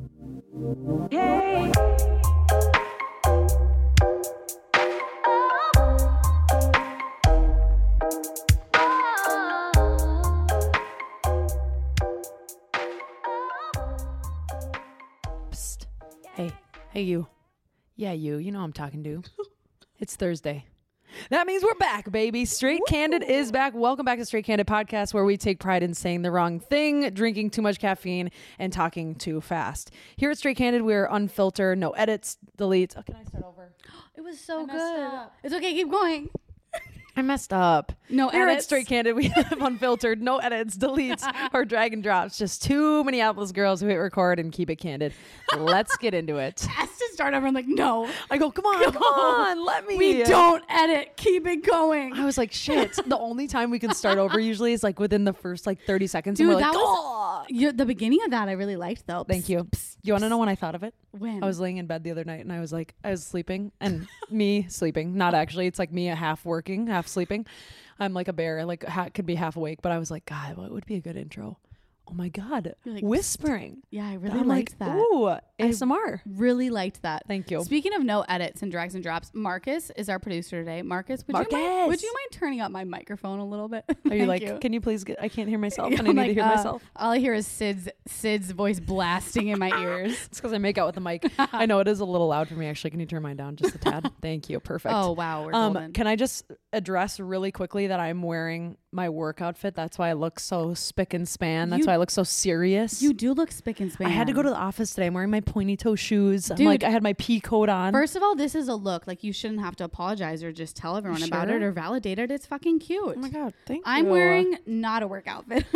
Hey. Psst. Hey you. Yeah, you know who I'm talking to. It's Thursday. That means we're back, baby. Straight Candid is back. Welcome back to Straight Candid Podcast, where we take pride in saying the wrong thing, drinking too much caffeine, and talking too fast. Here at Straight Candid, we're unfiltered, no edits, deletes. Oh, can I start over? It was so good. It's okay. Keep going. I messed up. No Here edits. at Straight Candid, we have unfiltered, no edits, deletes, or drag and drops. Just two Minneapolis girls who hit record and keep it candid. Let's get into it. Has to start over. I'm like, no. I go, come on, let me. We don't edit. Keep it going. I was like, shit. The only time we can start over usually is like within the first like 30 seconds. Dude, and we're like, that was the beginning of that I really liked though. thank you. You want to know when I thought of it? When? I was laying in bed the other night and I was sleeping and me sleeping. Not actually. It's like me half working, half sleeping. I'm like a bear, like could be half awake, but I was like, God, what would be a good intro? Oh my God. Like, whispering. Yeah, I really I'm liked like, that. Ooh, ASMR. Really liked that. Thank you. Speaking of no edits and drags and drops, Marcus is our producer today. Marcus, would you mind turning up my microphone a little bit? Are you like, you. can you please get, I can't hear myself and I I'm need like, to hear myself. All I hear is Sid's voice blasting in my ears. It's because I make out with the mic. I know it is a little loud for me. Actually, can you turn mine down just a tad? Thank you. Perfect. Oh, wow. We're golden. Can I just address really quickly that I'm wearing my work outfit? That's why I look so spick and span. That's why I look so serious. You do look spick and span. I had to go to the office today. I'm wearing my pointy toe shoes. Dude, I'm like, I had my pea coat on. First of all, this is a look. Like, you shouldn't have to apologize or just tell everyone about it or validate it. It's fucking cute. Oh my God. Thank you. I'm wearing not a work outfit.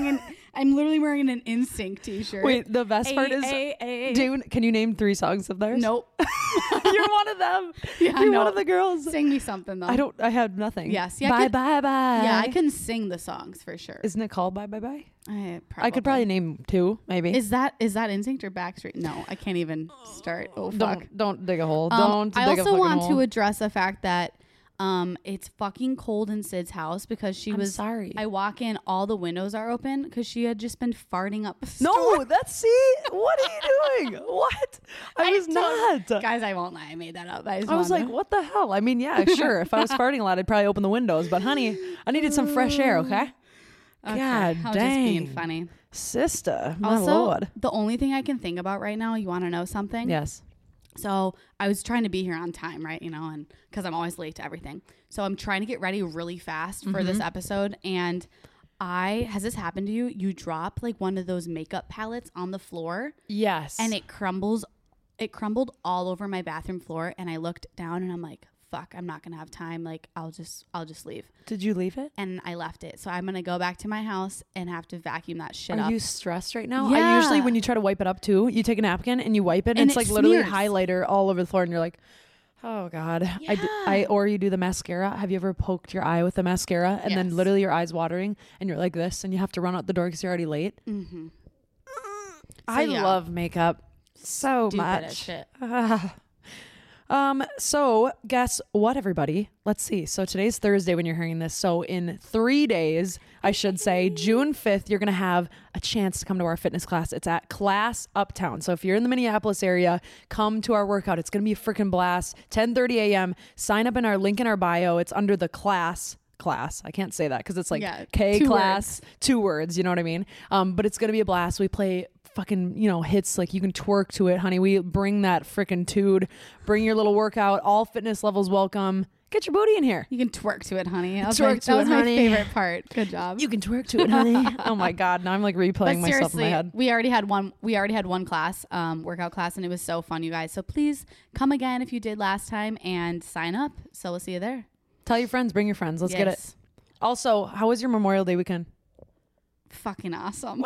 I'm literally wearing an NSYNC t-shirt. Wait, the best part is, dude, can you name 3 songs of theirs? Nope. You're one of them. Yeah, You're one of the girls. Sing me something though. I had nothing. Yes. Yeah, bye. Yeah, I can sing the songs for sure. Isn't it called Bye Bye Bye? I could probably name 2, maybe. Is that NSYNC or Backstreet? No, I can't even start. Oh fuck! Don't dig a hole. I also want to address the fact that it's fucking cold in Sid's house because sorry. I walk in, all the windows are open because she had just been farting up. No, see, what are you doing? What? I was not. Guys, I won't lie. I made that up. I was like, what the hell? I mean, yeah, sure. If I was farting a lot, I'd probably open the windows. But honey, I needed some fresh air. Okay. Okay, God I was dang. just being funny. Sister, my also, Lord. The only thing I can think about right now, you want to know something? Yes. So I was trying to be here on time, right? And because I'm always late to everything. So I'm trying to get ready really fast for this episode. And has this happened to you? You drop like one of those makeup palettes on the floor. Yes. And it crumbled all over my bathroom floor. And I looked down and I'm like, fuck, I'm not going to have time. Like, I'll just leave. Did you leave it? And I left it. So I'm going to go back to my house and have to vacuum that shit up. Are you stressed right now? Yeah. I usually, when you try to wipe it up too, you take a napkin and you wipe it and it's like smears. literally highlighter all over the floor and you're like, oh God. Yeah. Or you do the mascara. Have you ever poked your eye with the mascara and then literally your eye's watering and you're like this and you have to run out the door because you're already late? Mm-hmm. I love makeup so Stupid much. as shit. So guess what, everybody? Let's see. So today's Thursday when you're hearing this. So in 3 days, I should say, June 5th, you're going to have a chance to come to our fitness class. It's at Class Uptown. So if you're in the Minneapolis area, come to our workout. It's going to be a freaking blast. 10:30 a.m. Sign up in our link in our bio. It's under the class. I can't say that because it's like K class, 2 words. You know what I mean? But it's going to be a blast. We play fucking, hits like you can twerk to it, honey. We bring that freaking tude. Bring your little workout. All fitness levels welcome. Get your booty in here. You can twerk to it, honey. That was my favorite part. Good job. You can twerk to it, honey. Oh my God. Now I'm like replaying myself in my head. We already had one class, workout class, and it was so fun, you guys. So please come again if you did last time and sign up. So we'll see you there. Tell your friends, bring your friends. Let's get it. Also, how was your Memorial Day weekend? Fucking awesome.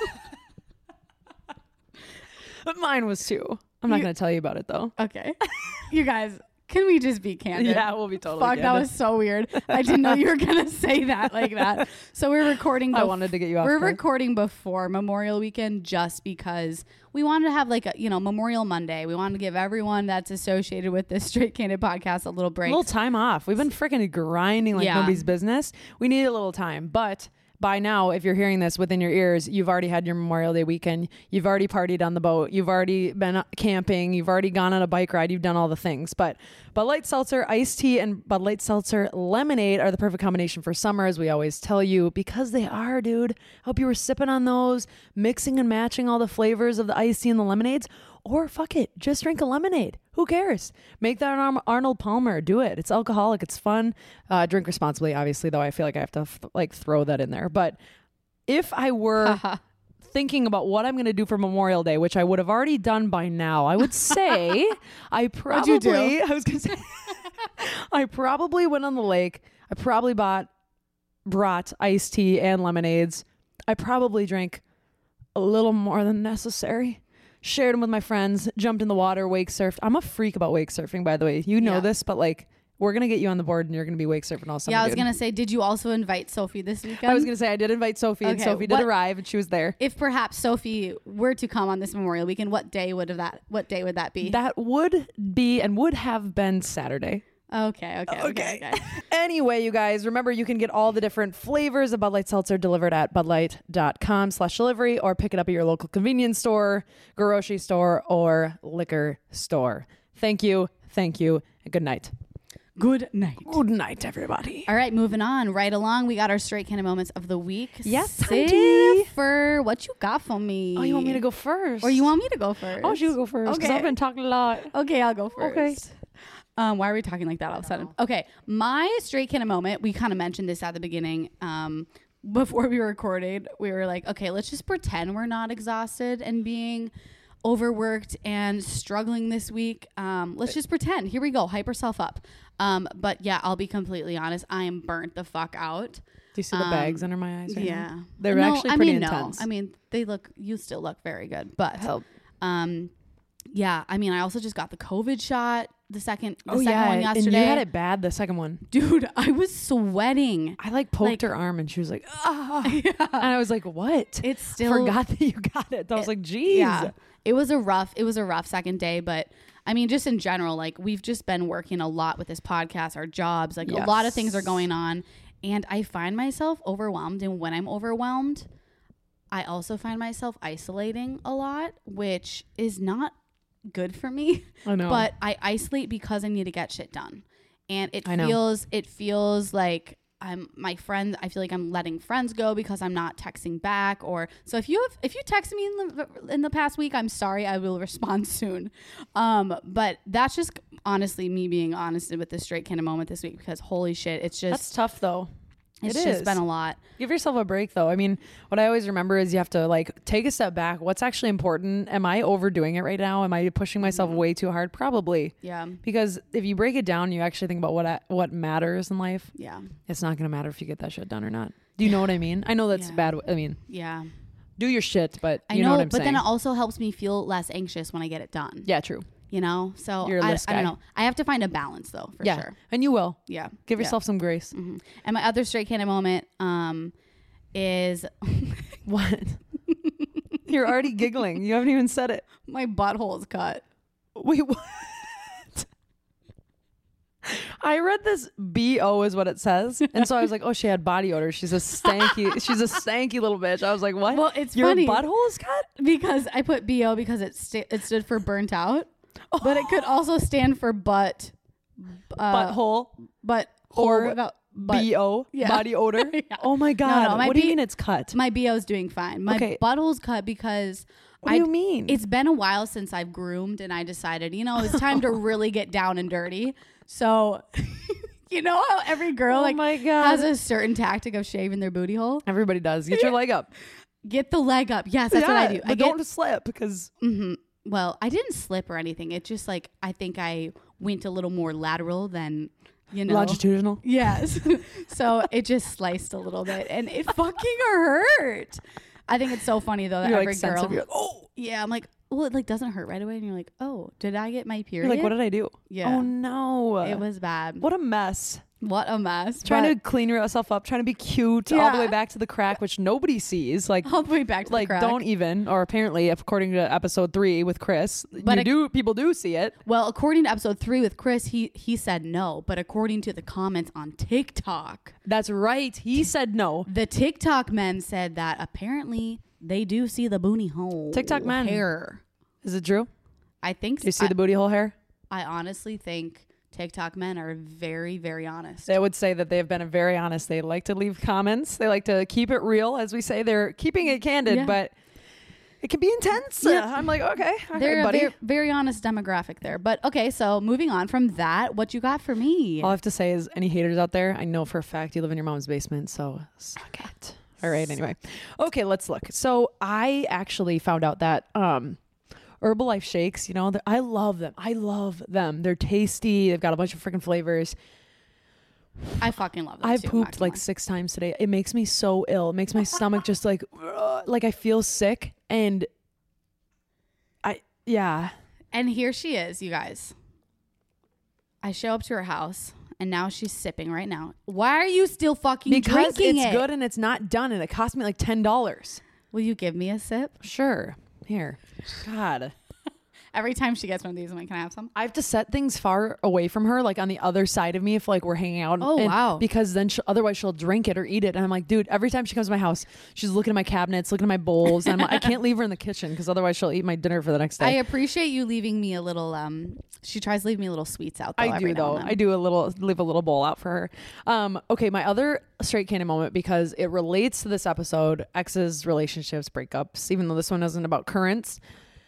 Mine was too. I'm not going to tell you about it though. Okay. You guys, can we just be candid? Yeah, we'll be totally Fuck, candid. that was so weird. I didn't know you were going to say that like that. So we're recording. I wanted to get you off. We're recording before Memorial Weekend just because we wanted to have like a, Memorial Monday. We wanted to give everyone that's associated with this Straight Candid podcast a little break. A little time off. We've been freaking grinding like nobody's business. We need a little time, but by now, if you're hearing this within your ears, you've already had your Memorial Day weekend. You've already partied on the boat. You've already been camping. You've already gone on a bike ride. You've done all the things. But Bud Light Seltzer Iced Tea and Bud Light Seltzer Lemonade are the perfect combination for summer, as we always tell you, because they are, dude. I hope you were sipping on those, mixing and matching all the flavors of the iced tea and the lemonades. Or fuck it, just drink a lemonade. Who cares? Make that an Arnold Palmer. Do it. It's alcoholic. It's fun. Drink responsibly, obviously, though I feel like I have to throw that in there. But if I were thinking about what I'm going to do for Memorial Day, which I would have already done by now, I would say I probably, I probably went on the lake. I probably brought iced tea and lemonades. I probably drank a little more than necessary. Shared them with my friends, jumped in the water, wake surfed. I'm a freak about wake surfing, by the way. You know this, but like, we're going to get you on the board and you're going to be wake surfing all summer. Yeah, I was going to say, did you also invite Sophie this weekend? I was going to say, I did invite Sophie, and Sophie did arrive, and she was there. If perhaps Sophie were to come on this Memorial Weekend, what day would that be? That would be and would have been Saturday. Okay. Anyway, you guys, remember you can get all the different flavors of Bud Light Seltzer delivered at budlight.com/delivery or pick it up at your local convenience store, grocery store, or liquor store. Thank you, and good night. Good night. Good night, everybody. All right, moving on. Right along, we got our Straight Kind of Moments of the week. Yes, for what you got for me? Oh, you want me to go first? Or you want me to go first? Oh, you go first, because I've been talking a lot. Okay, I'll go first. Okay. Why are we talking like that all of a sudden? Okay, my Straight Kind of Moment, we kind of mentioned this at the beginning. Before we recorded, we were like, okay, let's just pretend we're not exhausted and being overworked and struggling this week. Let's just pretend. Here we go. Hype yourself up. But yeah, I'll be completely honest. I am burnt the fuck out. Do you see the bags under my eyes right yeah. now? They're actually pretty intense. No. I mean, you still look very good, but help. Yeah, I mean, I also just got the COVID shot, the second one yesterday. yesterday. And you had it bad, the second one. Dude, I was sweating. I poked her arm and she was like, yeah. And I was like, what? It's still forgot that you got it. I was like, geez. Yeah. It was a rough second day, but I mean, just in general, like we've just been working a lot with this podcast, our jobs, like a lot of things are going on. And I find myself overwhelmed. And when I'm overwhelmed, I also find myself isolating a lot, which is not good for me. I know. But I isolate because I need to get shit done. And it feels like my friends, I feel like I'm letting friends go because I'm not texting back. Or so if you text me in the past week, I'm sorry, I will respond soon. But that's just honestly me being honest with this Straight Kind of Moment this week, because holy shit, it's just that's tough though. It's just been a lot. Give yourself a break though. I mean, what I always remember is you have to take a step back. What's actually important? Am I overdoing it right now? Am I pushing myself way too hard? Probably. Yeah. Because if you break it down, you actually think about what matters in life. Yeah. It's not going to matter if you get that shit done or not. Do you know what I mean? I know that's bad. I mean, yeah. Do your shit, but you know what I'm saying. But then it also helps me feel less anxious when I get it done. Yeah, true. You know, so You're a list guy. I don't know. I have to find a balance though, for sure. And you will. Yeah. Give yourself some grace. Mm-hmm. And my other Straight Kind of Moment is what? You're already giggling. You haven't even said it. My butthole is cut. Wait, what? I read this BO is what it says. And so I was like, oh, she had body odor. She's a stanky little bitch. I was like, what? Well, it's Your funny. Your butthole is cut? Because I put BO because it stood for burnt out. But it could also stand for butthole. BO, yeah. body odor. Yeah. Oh my God. No, what do you mean it's cut? My BO is doing fine. My butthole's cut because what do you mean? It's been a while since I've groomed and I decided, it's time to really get down and dirty. So, you know how every girl has a certain tactic of shaving their booty hole? Everybody does. Get your leg up. Get the leg up. Yes, that's what I do. But don't slip because... Mm-hmm. Well, I didn't slip or anything. It's just I think I went a little more lateral than... longitudinal. Yes. So it just sliced a little bit and it fucking hurt. I think it's so funny though that every girl. You're like, oh yeah. I'm like, well, it like doesn't hurt right away, and you're like, oh, did I get my period? You're like, what did I do? Yeah. Oh no. It was bad. What a mess. What a mess. Trying to clean yourself up, trying to be cute all the way back to the crack, which nobody sees. Like all the way back to like the crack. don't even, or apparently according to episode 3 with Chris, But people do see it. Well, according to episode 3 with Chris, he said no, but according to the comments on TikTok, That's right. He said no. the TikTok men said that apparently they do see the booty hole. TikTok men. Hair. Is it true? I think Do you see the booty hole hair? I honestly think TikTok men are very, very honest. They would say that they have been very honest. They like to leave comments. They like to keep it real. As we say, they're keeping it candid, but it can be intense. Yeah. I'm like, okay, They're buddy. a very, very honest demographic there. But okay, so moving on from that, what you got for me? All I have to say is any haters out there, I know for a fact you live in your mom's basement, so suck it. All right, anyway. Okay, let's look. So I actually found out that Herbalife shakes, you know, I love them. I love them. They're tasty. They've got a bunch of freaking flavors. I fucking love them. I've pooped like 6 times today. It makes me so ill. It makes my stomach just like I feel sick. And And here she is, you guys. I show up to her house and now she's sipping right now. Why are you still fucking because drinking it's it? good and it's not done and it cost me like $10. Will you give me a sip? Sure. Here. God. Every time she gets one of these, I'm like, can I have some? I have to set things far away from her, like on the other side of me if like we're hanging out. Oh, wow. Because then otherwise she'll drink it or eat it. And I'm like, dude, every time she comes to my house, she's looking at my cabinets, looking at my bowls. And I'm like, I can't leave her in the kitchen because otherwise she'll eat my dinner for the next day. I appreciate you leaving me a little, she tries to leave me little sweets out though. I do though. I do leave a little bowl out for her. Okay, my other straight candy moment, because it relates to this episode, exes, relationships, breakups, even though this one isn't about currents.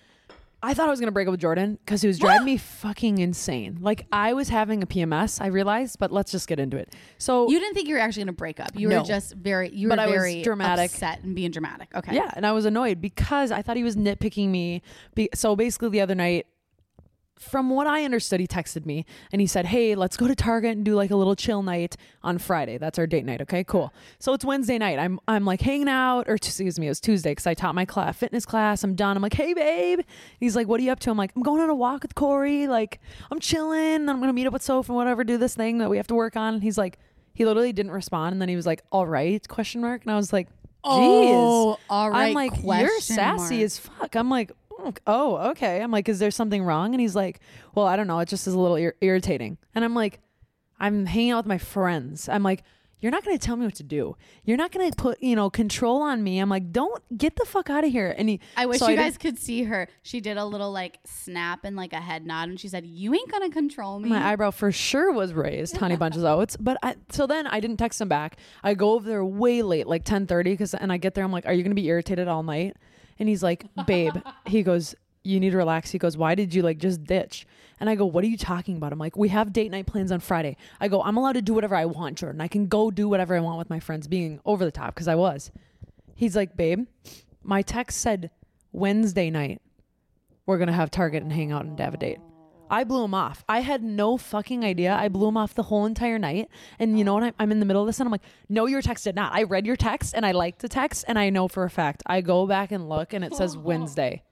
I thought I was going to break up with Jordan because he was driving me fucking insane. Like I was having a PMS, I realized, but let's just get into it. So you didn't think you were actually going to break up. You No. were just very I was dramatic. upset and being dramatic. Okay. Yeah, and I was annoyed because I thought he was nitpicking me. So basically the other night, from what I understood, he texted me and he said, hey, let's go to Target and do like a little chill night on Friday. That's our date night. Okay, cool. So it's Wednesday night. I'm like hanging out, or excuse me, it was Tuesday because I taught my fitness class. I'm done. I'm like, hey, babe. He's like, what are you up to? I'm like, I'm going on a walk with Corey. Like, I'm chilling. I'm going to meet up with Soph and whatever, do this thing that we have to work on. And he's like, he literally didn't respond. And then he was like, all right, ? And I was like, geez. Oh, all right. I'm like, you're sassy as fuck. I'm like, oh, okay. I'm like, is there something wrong? And he's like, well, I don't know. It just is a little irritating. And I'm like, I'm hanging out with my friends. I'm like, you're not going to tell me what to do. You're not going to put, control on me. I'm like, don't get the fuck out of here. And I wish you guys could see her. She did a little like snap and like a head nod. And she said, you ain't going to control me. My eyebrow for sure was raised, honey bunches of oats. But so then I didn't text him back. I go over there way late, like 10:30. And I get there. I'm like, are you going to be irritated all night? And he's like, babe, he goes, you need to relax. He goes, why did you like just ditch? And I go, what are you talking about? I'm like, we have date night plans on Friday. I go, I'm allowed to do whatever I want, Jordan. I can go do whatever I want with my friends, being over the top because I was. He's like, babe, my text said Wednesday night we're going to have Target and hang out and have a date. I blew him off. I had no fucking idea. I blew him off the whole entire night. And you know what? I'm in the middle of this and I'm like, no, your text did not. I read your text and I liked the text and I know for a fact. I go back and look and it says Wednesday.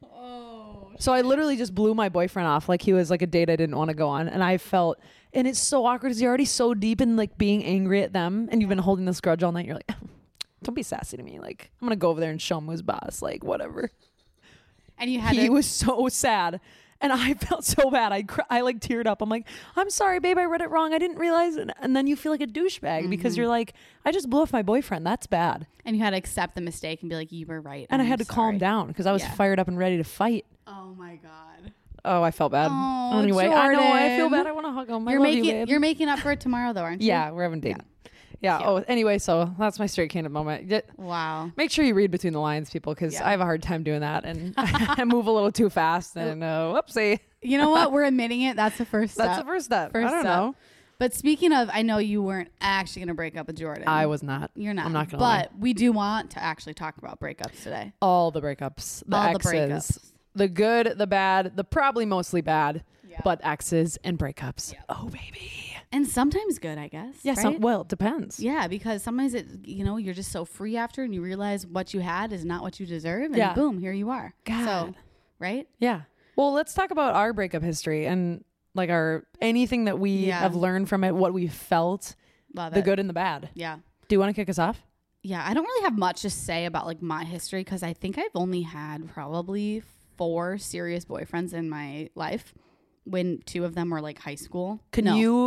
So I literally just blew my boyfriend off like he was like a date I didn't want to go on. And I felt, and it's so awkward because you're already so deep in like being angry at them and you've been holding this grudge all night. You're like, don't be sassy to me. Like, I'm going to go over there and show him who's boss. Like, whatever. And you had he was so sad. And I felt so bad. I like teared up. I'm like, I'm sorry, babe. I read it wrong. I didn't realize it. And then you feel like a douchebag because you're like, I just blew off my boyfriend. That's bad. And you had to accept the mistake and be like, you were right. And I had to calm down because I was fired up and ready to fight. Oh my God. Oh, I felt bad. Oh, anyway, Jordan. I know. I feel bad. I want to hug him. You're making up for it tomorrow though, aren't you? Yeah, we're having a date. Yeah. Oh, anyway, so that's my straight candid moment. Wow. Make sure you read between the lines, people, because I have a hard time doing that. And I move a little too fast and whoopsie. You know what? We're admitting it. That's the first step. That's the first step. I don't know. But speaking of, I know you weren't actually going to break up with Jordan. I was not. You're not. I'm not going to lie. But we do want to actually talk about breakups today. All the breakups. The All exes. the breakups. The good, the bad, the probably mostly bad, but exes and breakups. Yeah. Oh, baby. And sometimes good, I guess. Yeah, right? well, it depends. Yeah, because sometimes you're just so free after and you realize what you had is not what you deserve. And boom, here you are. God. So right? Yeah. Well, let's talk about our breakup history and like anything that we have learned from it, what we felt, Love the it. good and the bad. Yeah. Do you want to kick us off? Yeah, I don't really have much to say about like my history because I think I've only had probably 4 serious boyfriends in my life, when 2 of them were like high school. Do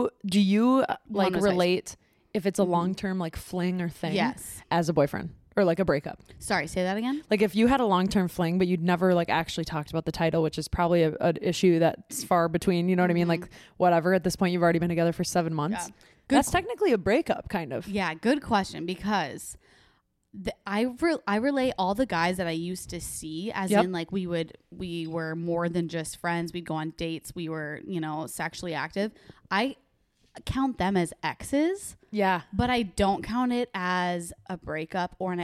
you like was relate if it's a long-term like fling or thing Yes. as a boyfriend or like a breakup? Sorry, say that again. Like if you had a long-term fling, but you'd never like actually talked about the title, which is probably an issue that's far between, you know what I mean? Like whatever, at this point, you've already been together for 7 months. Yeah. That's technically a breakup kind of. Yeah, good question because I relate all the guys that I used to see as in like we were more than just friends. We'd go on dates. We were, sexually active. I count them as exes. Yeah. But I don't count it as a breakup we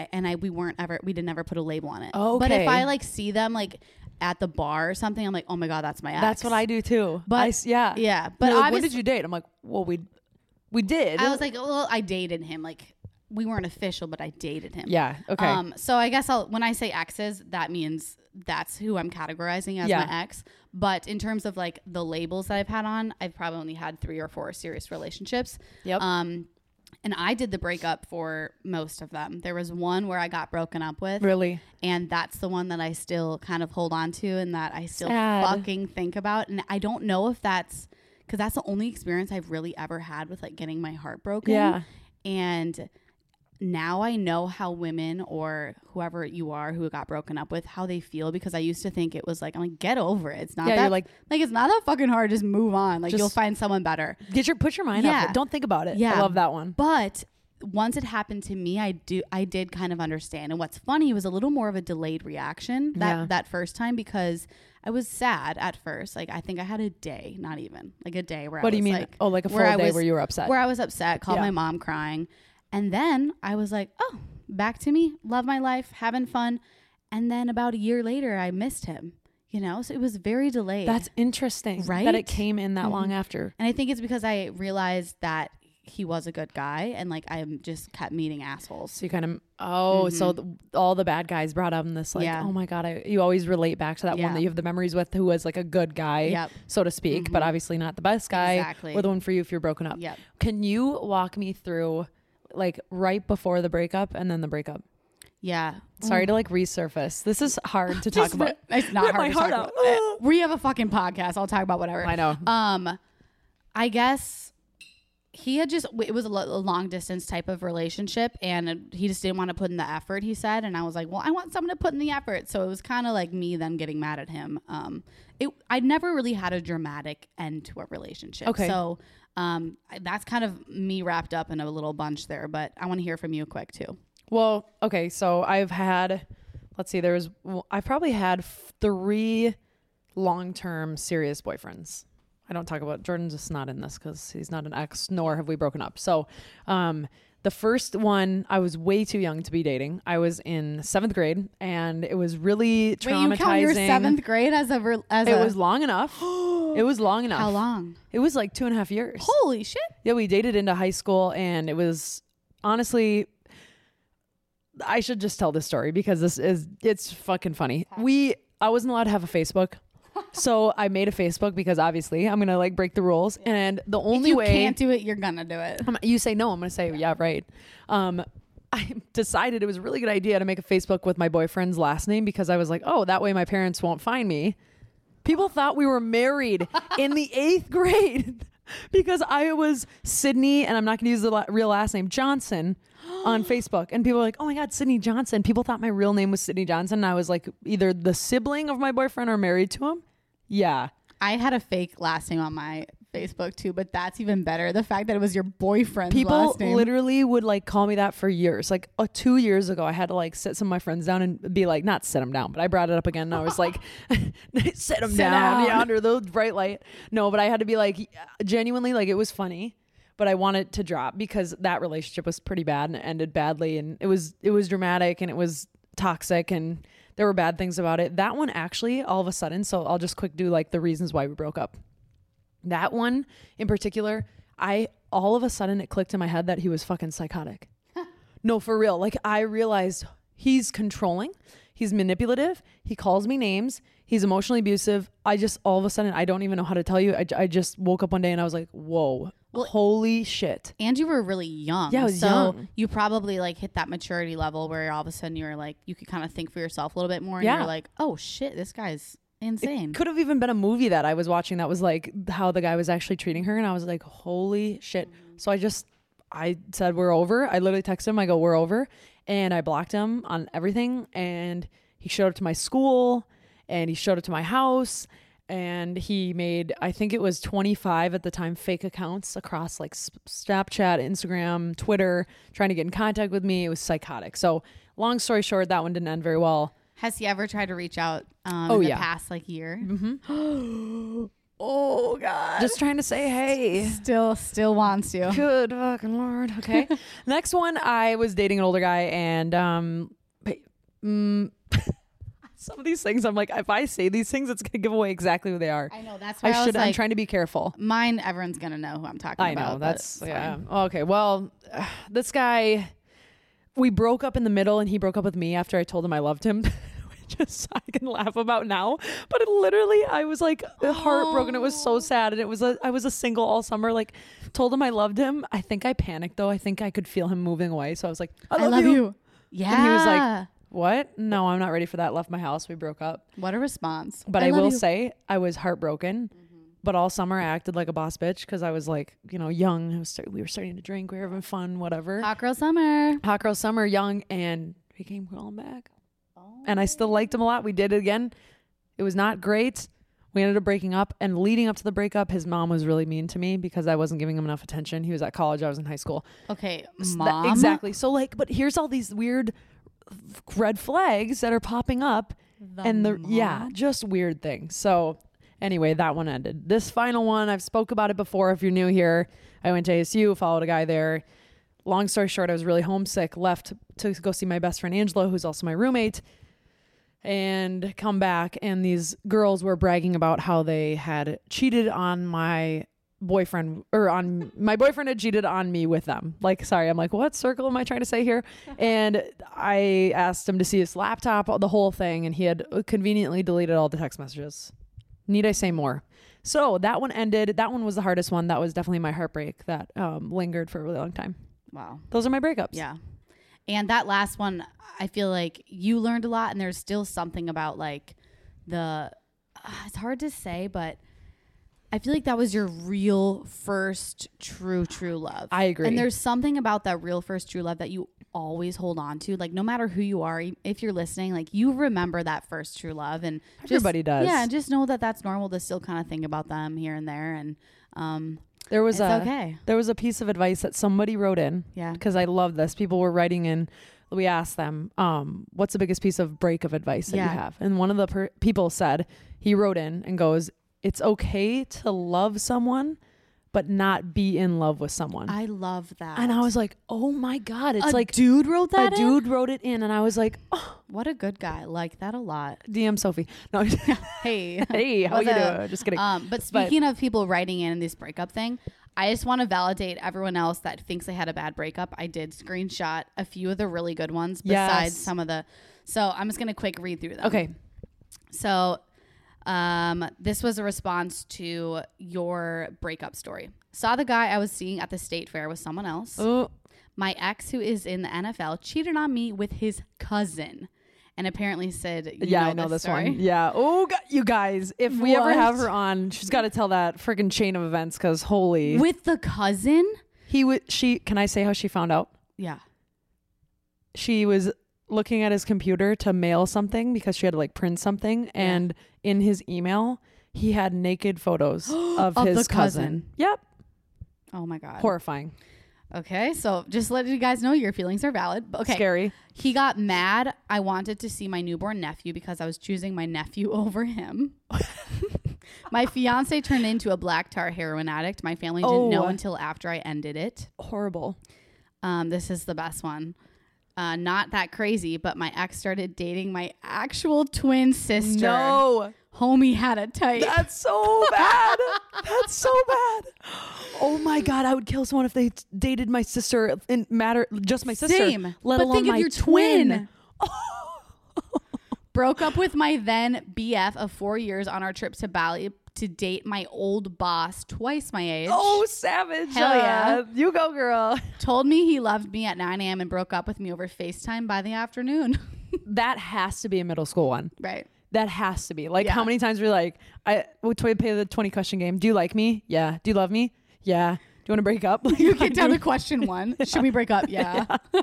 didn't ever put a label on it. Oh, But okay. if I like see them like at the bar or something, I'm like, oh my God, that's my ex. That's what I do too. But yeah. But like, when did you date? I'm like, well, we did. I was like, well, I dated him. Like we weren't official, but I dated him. Yeah. Okay. So I guess when I say exes, that means that's who I'm categorizing as my ex. But in terms of like the labels that I've had on, I've probably only had 3 or 4 serious relationships. Yep. And I did the breakup for most of them. There was one where I got broken up with. Really? And that's the one that I still kind of hold on to and that I still Sad. fucking think about. And I don't know if that's because that's the only experience I've really ever had with like getting my heart broken. Yeah. And now I know how women or whoever you are who got broken up with, how they feel, because I used to think it was like, I'm like, get over it. It's not that you're like it's not that fucking hard. Just move on. Like just you'll find someone better. put your mind up. Don't think about it. Yeah. I love that one. But once it happened to me, I did kind of understand. And what's funny, it was a little more of a delayed reaction that first time because I was sad at first. Like I think I had a day, not even like a day where What do you mean? Like a full day where you were upset? Where I was upset, called my mom crying. And then I was like, oh, back to me, love my life, having fun. And then about a year later, I missed him, so it was very delayed. That's interesting, right? That it came in that long after. And I think it's because I realized that he was a good guy and like I just kept meeting assholes. So you kind of, so all the bad guys brought up in this like, oh my God, you always relate back to that one that you have the memories with who was like a good guy, so to speak, but obviously not the best guy or the one for you if you're broken up. Yep. Can you walk me through like right before the breakup and then the breakup? Yeah. Sorry to like resurface. This is hard to talk about. It's not Rip hard my to heart talk about. We have a fucking podcast. I'll talk about whatever. I know. I guess it was a long distance type of relationship and he just didn't want to put in the effort, he said. And I was like, well, I want someone to put in the effort. So it was kind of like me then getting mad at him. I never really had a dramatic end to a relationship. Okay. So that's kind of me wrapped up in a little bunch there, but I want to hear from you quick too. Well, okay. So I've had, I've probably had 3 long-term serious boyfriends. I don't talk about Jordan's just not in this because he's not an ex, nor have we broken up. So, the first one, I was way too young to be dating. I was in 7th grade, and it was really traumatizing. Wait, you count your 7th grade as it was long enough. It was long enough. How long? It was like 2.5 years. Holy shit! Yeah, we dated into high school, and it was honestly. I should just tell this story because it's fucking funny. I wasn't allowed to have a Facebook. So I made a Facebook because obviously I'm going to like break the rules. And the only way you can't do it, you're going to do it. You say no, I'm going to say, yeah, right. I decided it was a really good idea to make a Facebook with my boyfriend's last name because I was like, oh, that way my parents won't find me. People thought we were married in the 8th grade because I was Sydney, and I'm not going to use the real last name, Johnson, on Facebook. And people were like, oh my God, Sydney Johnson. People thought my real name was Sydney Johnson. And I was like either the sibling of my boyfriend or married to him. Yeah. I had a fake last name on my Facebook too, but that's even better. The fact that it was your boyfriend's last name. People literally would like call me that for years. Like 2 years ago, I had to like sit some of my friends down and be like, not sit them down, but I brought it up again. And I was like, sit them down. Yeah, under the bright light. No, but I had to be like, genuinely, like it was funny, but I wanted to drop because that relationship was pretty bad and it ended badly. And it was dramatic and it was toxic and there were bad things about it. That one actually, all of a sudden, so I'll just quick do like the reasons why we broke up. That one in particular, all of a sudden it clicked in my head that he was fucking psychotic. No, for real. Like I realized he's controlling. He's manipulative. He calls me names. He's emotionally abusive. I just, all of a sudden, I don't even know how to tell you. I just woke up one day and I was like, whoa, holy shit. And you were really young. Yeah, I was so young. you probably like hit that maturity level where all of a sudden you were like, you could kind of think for yourself a little bit more. And you're like, oh shit, this guy's insane. It could have even been a movie that I was watching that was like how the guy was actually treating her. And I was like, holy shit. So I said, we're over. I literally texted him. I go, we're over. And I blocked him on everything. And he showed up to my school and he showed up to my house. And he made, I think it was 25 at the time, fake accounts across like Snapchat, Instagram, Twitter, trying to get in contact with me. It was psychotic. So long story short, that one didn't end very well. Has he ever tried to reach out in the past like year? Mm-hmm. Oh God. Just trying to say, hey. Still wants to. Good fucking Lord. Okay. Next one, I was dating an older guy and some of these things, I'm like, if I say these things, it's going to give away exactly who they are. I know. That's why I'm like, trying to be careful. Mine, everyone's going to know who I'm talking about. I know. That's, yeah. Okay. Well, this guy, we broke up in the middle and he broke up with me after I told him I loved him. Just I can laugh about now, but it literally, I was like heartbroken. It was so sad. And I was a single all summer, like told him I loved him. I think I panicked though. I think I could feel him moving away. So I was like, I love you. Yeah. And he was like, what? No, I'm not ready for that. Left my house. We broke up. What a response. But I will say I was heartbroken, but all summer I acted like a boss bitch. Cause I was like, young. We were starting to drink. We were having fun, whatever. Hot girl summer, young. And he came crawling back. And I still liked him a lot. We did it again. It was not great. We ended up breaking up. And leading up to the breakup, his mom was really mean to me because I wasn't giving him enough attention. He was at college. I was in high school. Okay, mom. Exactly. So like, but here's all these weird red flags that are popping up. Just weird things. So anyway, that one ended. This final one, I've spoke about it before. If you're new here, I went to ASU, followed a guy there. Long story short, I was really homesick, left to go see my best friend Angela, who's also my roommate, and come back. And these girls were bragging about how they had cheated on my boyfriend, my boyfriend had cheated on me with them. Like, sorry, I'm like, what circle am I trying to say here? And I asked him to see his laptop, the whole thing, and he had conveniently deleted all the text messages. Need I say more? So that one ended. That one was the hardest one. That was definitely my heartbreak that lingered for a really long time. Wow. Those are my breakups. Yeah. And that last one, I feel like you learned a lot, and there's still something about like it's hard to say, but I feel like that was your real first true love. I agree. And there's something about that real first true love that you always hold on to. Like no matter who you are, if you're listening, like you remember that first true love, and everybody does. Yeah. Just know that that's normal to still kind of think about them here and there. And, there was a piece of advice that somebody wrote in. Yeah. Because I love this. People were writing in. We asked them, what's the biggest piece of break of advice that you have? And one of the people said, he wrote in and goes, it's okay to love someone, but not be in love with someone. I love that. And I was like, oh my God. It's like dude wrote that. Dude wrote it in. And I was like, oh. What a good guy. Like that a lot. DM Sophie. No. Hey. Hey, how you doing? Just kidding. But speaking of people writing in this breakup thing, I just want to validate everyone else that thinks they had a bad breakup. I did screenshot a few of the really good ones besides some of the. So I'm just going to quick read through them. Okay. So this was a response to your breakup story. Saw the guy I was seeing at the state fair with someone else. Oh. My ex, who is in the NFL, cheated on me with his cousin. And apparently said, I know this one. Yeah. Oh, you guys, if we ever have her on, she's got to tell that freaking chain of events because holy. With the cousin? Can I say how she found out? Yeah. She was looking at his computer to mail something because she had to like print something. Yeah. And in his email, he had naked photos of his cousin. Yep. Oh my God. Horrifying. Okay, so just letting you guys know your feelings are valid. Okay. Scary. He got mad. I wanted to see my newborn nephew because I was choosing my nephew over him. My fiance turned into a black tar heroin addict. My family didn't know until after I ended it. Horrible. This is the best one. Not that crazy, but my ex started dating my actual twin sister. No. Homie had a type. That's so bad. That's so bad. Oh my God, I would kill someone if they dated my sister and just my sister. Same. Let alone think my of your twin. Broke up with my then BF of 4 years on our trip to Bali to date my old boss, twice my age. Oh, savage. Hell yeah. You go, girl. Told me he loved me at 9 a.m. and broke up with me over FaceTime by the afternoon. That has to be a middle school one. Right. That has to be. Like, Yeah. how many times we're like, we play the 20 question game. Do you like me? Yeah. Do you love me? Yeah. Do you want to break up? Like, You kicked down the question one. Should we break up? Yeah.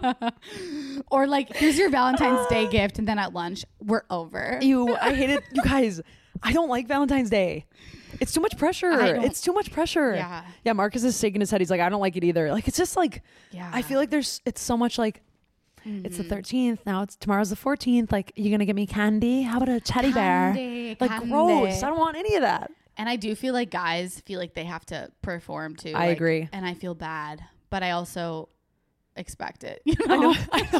Or like, here's your Valentine's Day gift. And then at lunch, we're over. I hate it. You guys, I don't like Valentine's Day. It's too much pressure. It's too much pressure. Yeah. Yeah. Marcus is shaking his head. He's like, I don't like it either. Like, it's just like, Yeah. I feel like it's so much like, it's the 13th. Now tomorrow's the 14th. Like, you going to get me candy? How about a teddy bear? Like, gross. I don't want any of that. And I do feel like guys feel like they have to perform too. I agree. And I feel bad, but I also expect it. I know.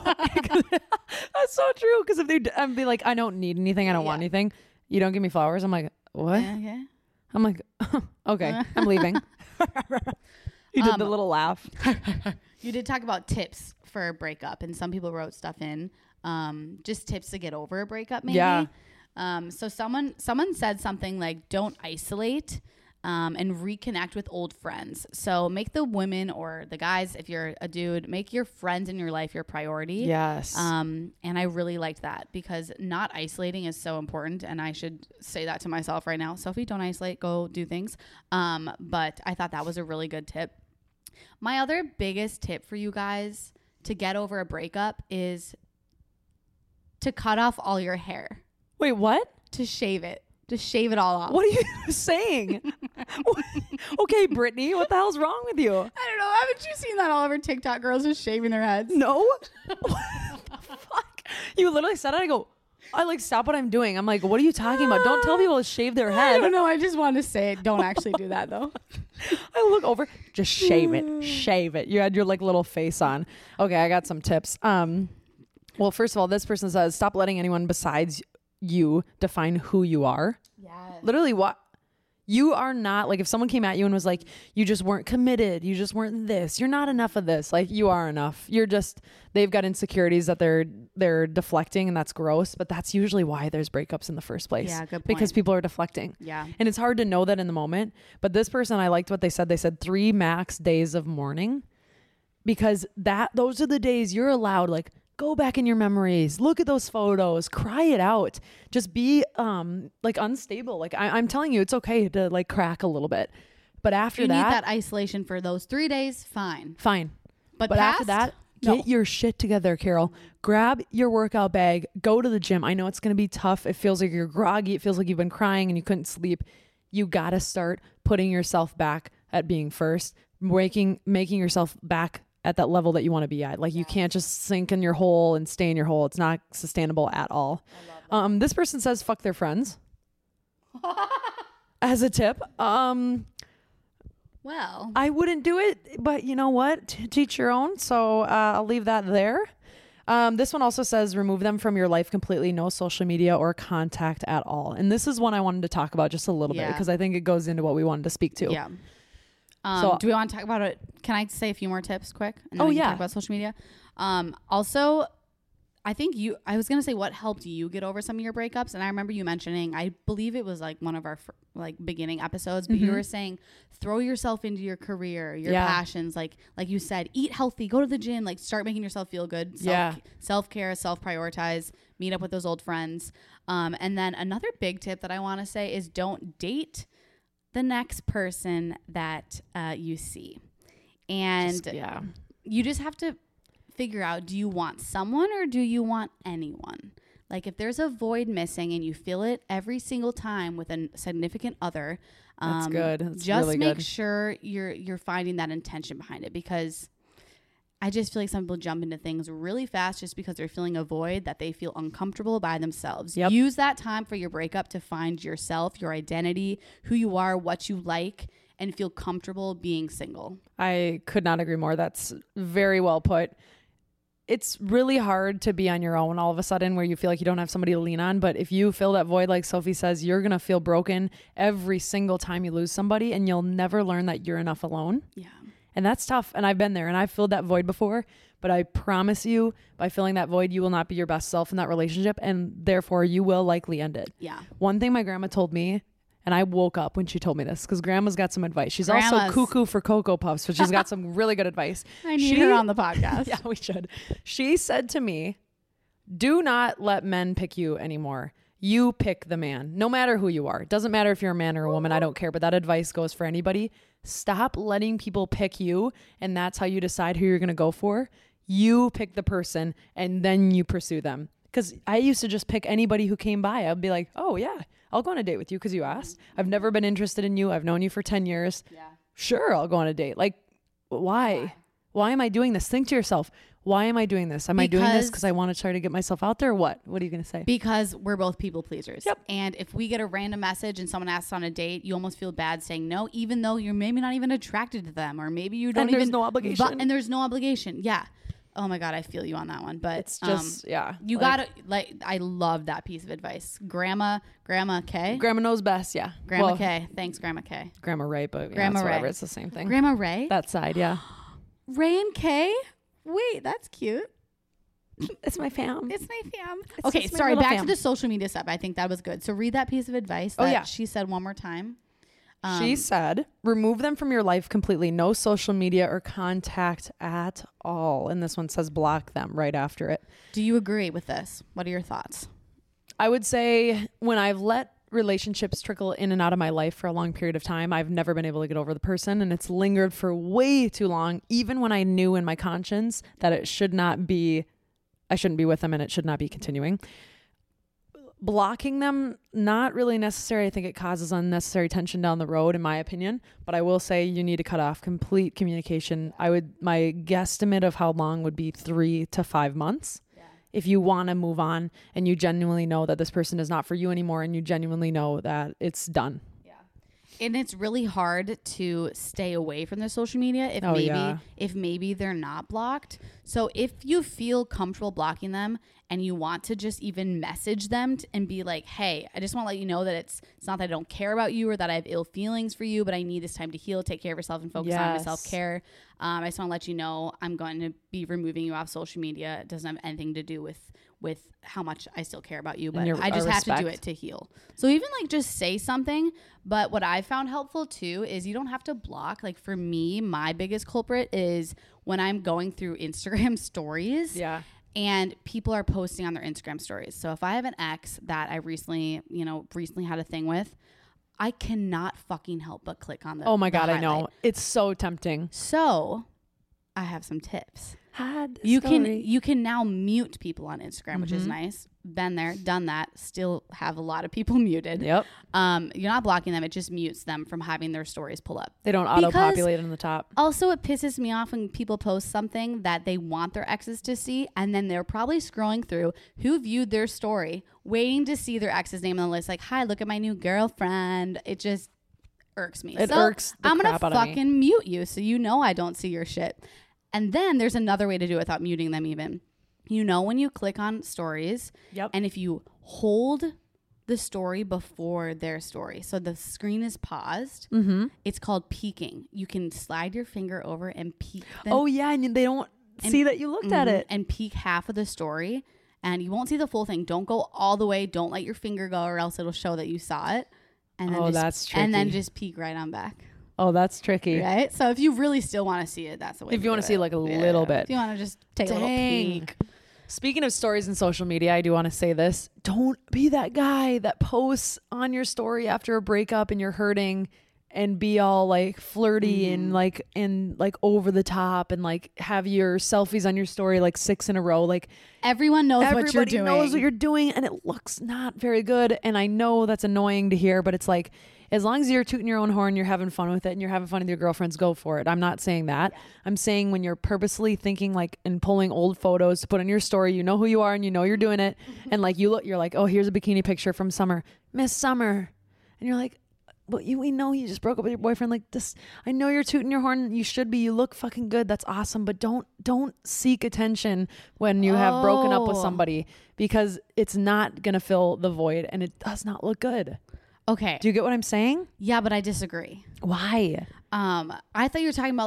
That's so true. Because if I'd be like, I don't need anything. I don't want anything. You don't give me flowers. I'm like, what? Okay. I'm like, okay, I'm leaving. You did the little laugh. You did talk about tips for a breakup, and some people wrote stuff in. Just tips to get over a breakup, maybe. Yeah. So someone said something like, don't isolate and reconnect with old friends. So make the women or the guys, if you're a dude, make your friends in your life your priority. Yes. And I really liked that because not isolating is so important. And I should say that to myself right now. Sophie, don't isolate, go do things. But I thought that was a really good tip. My other biggest tip for you guys to get over a breakup is to cut off all your hair. Wait, what? To shave it. Just shave it all off. What are you saying? Okay, Brittany, what the hell's wrong with you? I don't know. Haven't you seen that all over TikTok? Girls just shaving their heads. No. What the fuck? You literally said it. I go, I like stop what I'm doing. I'm like, what are you talking about? Don't tell people to shave their I head. don't know. I just wanted to say it. Don't actually do that though. I look over, just shave it. Shave it. You had your like little face on. Okay, I got some tips. Well, first of all, this person says, stop letting anyone besides you define who you are. Yes. Literally what you are not. Like if someone came at you and was like, you just weren't committed, you just weren't this, you're not enough of this. Like you are enough. You're just, they've got insecurities that they're deflecting, and that's gross, but that's usually why there's breakups in the first place. Yeah, good point. Because people are deflecting. Yeah. And it's hard to know that in the moment. But this person, I liked what they said. They said 3 max days of mourning, because those are the days you're allowed, like, go back in your memories, look at those photos, cry it out. Just be like unstable. Like I'm telling you, it's okay to like crack a little bit. But after You that, need that isolation for those 3 days, fine. fine. But after past? that, No. get your shit together, Carol. Grab your workout bag, go to the gym. I know it's going to be tough. It feels like you're groggy. It feels like you've been crying and you couldn't sleep. You got to start putting yourself back at being first, making yourself back at that level that you want to be at. Like you can't just sink in your hole and stay in your hole. It's not sustainable at all. This person says, fuck their friends as a tip. Well, I wouldn't do it, but you know what? Teach your own. So I'll leave that there. This one also says remove them from your life completely. No social media or contact at all. And this is one I wanted to talk about just a little bit because I think it goes into what we wanted to speak to. yeah. So- Do we want to talk about it? Can I say a few more tips quick? And then we can talk about social media. Also, I think I was going to say what helped you get over some of your breakups. And I remember you mentioning, I believe it was like one of our beginning episodes, but you were saying, throw yourself into your career, your passions. Like you said, eat healthy, go to the gym, like start making yourself feel good. Self-care, self-prioritize, meet up with those old friends. And then another big tip that I want to say is don't date the next person that you see. And you just have to figure out, do you want someone or do you want anyone? Like if there's a void missing and you feel it every single time with a significant other, that's good. That's just really make good. sure you're finding that intention behind it, because I just feel like some people jump into things really fast just because they're feeling a void that they feel uncomfortable by themselves. Yep. Use that time for your breakup to find yourself, your identity, who you are, what you like, and feel comfortable being single. I could not agree more. That's very well put. It's really hard to be on your own all of a sudden where you feel like you don't have somebody to lean on. But if you fill that void, like Sophie says, you're going to feel broken every single time you lose somebody, and you'll never learn that you're enough alone. Yeah. And that's tough. And I've been there and I've filled that void before. But I promise you, by filling that void, you will not be your best self in that relationship. And therefore, you will likely end it. Yeah. One thing my grandma told me, and I woke up when she told me this, because grandma's got some advice. She's also cuckoo for Cocoa Puffs, but she's got some really good advice. I need her on the podcast. Yeah, we should. She said to me, do not let men pick you anymore. You pick the man, no matter who you are. It doesn't matter if you're a man or a woman. I don't care. But that advice goes for anybody. Stop letting people pick you. And that's how you decide who you're going to go for. You pick the person and then you pursue them. Because I used to just pick anybody who came by. I'd be like, oh, yeah, I'll go on a date with you because you asked. I've never been interested in you. I've known you for 10 years. Yeah. Sure, I'll go on a date. Like, why? Why am I doing this? Think to yourself, why am I doing this? Am I doing this because I want to try to get myself out there or what? What are you going to say? Because we're both people pleasers. Yep. And if we get a random message and someone asks on a date, you almost feel bad saying no, even though you're maybe not even attracted to them, or maybe you don't and there's no obligation. And there's no obligation. Yeah. Oh my God, I feel you on that one. But it's just, you gotta, like, I love that piece of advice. Grandma K. Grandma knows best, yeah. Grandma K. Thanks, Grandma K. Grandma Ray, but Grandma Ray. whatever, it's the same thing. Grandma Ray? That side, yeah. Ray and K? Wait, that's cute. It's my fam. It's my fam. Okay, sorry, back to the social media stuff. I think that was good. So read that piece of advice that she said one more time. She said, remove them from your life completely. No social media or contact at all. And this one says block them right after it. Do you agree with this? What are your thoughts? I would say when I've let relationships trickle in and out of my life for a long period of time, I've never been able to get over the person, and it's lingered for way too long, even when I knew in my conscience that I shouldn't be with them and it should not be continuing. Blocking them, not really necessary. I think it causes unnecessary tension down the road, in my opinion. But I will say you need to cut off complete communication. My guesstimate of how long would be 3 to 5 months. Yeah. If you want to move on and you genuinely know that this person is not for you anymore and you genuinely know that it's done. And it's really hard to stay away from the social media if maybe they're not blocked. So if you feel comfortable blocking them and you want to just even message them and be like, hey, I just want to let you know that it's not that I don't care about you or that I have ill feelings for you, but I need this time to heal, take care of yourself, and focus on my self-care. I just want to let you know I'm going to be removing you off social media. It doesn't have anything to do with how much I still care about you, but I just have to do it to heal. So even like just say something. But what I found helpful too is you don't have to block. Like for me, my biggest culprit is when I'm going through Instagram stories. Yeah. And people are posting on their Instagram stories. So if I have an ex that I recently had a thing with, I cannot fucking help but click on the Oh my God, highlight. I know. It's so tempting. So I have some tips. You can now mute people on Instagram, which is nice. Been there, done that. Still have a lot of people muted. Yep. You're not blocking them. It just mutes them from having their stories pull up. They don't auto-populate on the top. Also, it pisses me off when people post something that they want their exes to see, and then they're probably scrolling through who viewed their story, waiting to see their ex's name on the list. Like, hi, look at my new girlfriend. It just irks me. It irks the I'm crap gonna out of me. fucking mute you so you know I don't see your shit. And then there's another way to do it without muting them even. You know when you click on stories, and if you hold the story before their story, so the screen is paused, it's called peeking. You can slide your finger over and peek. Oh, yeah, and they don't see that you looked at it. And peek half of the story, and you won't see the full thing. Don't go all the way. Don't let your finger go, or else it'll show that you saw it. And then that's tricky. And then just peek right on back. Oh, that's tricky. Right? So if you really still want to see it, that's the way If you want to see like a little bit. If you want to just take a little peek. Speaking of stories and social media, I do want to say this. Don't be that guy that posts on your story after a breakup and you're hurting and be all like flirty and like over the top and like have your selfies on your story like 6 in a row. Like everyone knows what you're doing. Everybody knows what you're doing and it looks not very good. And I know that's annoying to hear, but it's like, as long as you're tooting your own horn, you're having fun with it and you're having fun with your girlfriends, go for it. I'm not saying that. I'm saying when you're purposely thinking like and pulling old photos to put on your story, you know who you are and you know you're doing it. And like you're like, oh, here's a bikini picture from Summer, Miss Summer. And you're like, well, we know you just broke up with your boyfriend. Like this, I know you're tooting your horn. You should be. You look fucking good. That's awesome. But don't seek attention when you have broken up with somebody because it's not gonna fill the void and it does not look good. Okay. Do you get what I'm saying? Yeah, but I disagree. Why? I thought you were talking about like